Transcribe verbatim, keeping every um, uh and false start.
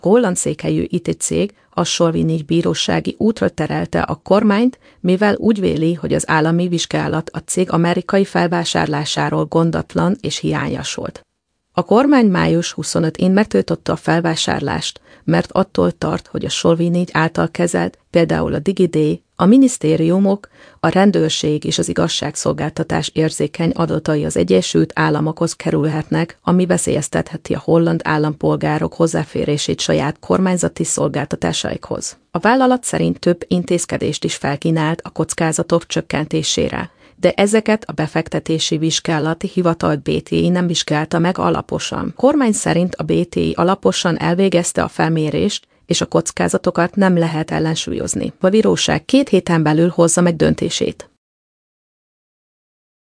holland székhelyű i té cég a Solvényi bírósági útra terelte a kormányt, mivel úgy véli, hogy az állami vizsgálat a cég amerikai felvásárlásáról gondatlan és hiányos volt. A kormány május huszonötödikén megtiltotta a felvásárlást, mert attól tart, hogy a Solvényi által kezelt, például a DigiD, a minisztériumok, a rendőrség és az igazságszolgáltatás érzékeny adatai az Egyesült Államokhoz kerülhetnek, ami veszélyeztetheti a holland állampolgárok hozzáférését saját kormányzati szolgáltatásaikhoz. A vállalat szerint több intézkedést is felkínált a kockázatok csökkentésére, de ezeket a befektetési vizsgálati hivatal bé té i nem vizsgálta meg alaposan. A kormány szerint a bé té i alaposan elvégezte a felmérést, és a kockázatokat nem lehet ellensúlyozni. A bíróság két héten belül hozza meg döntését.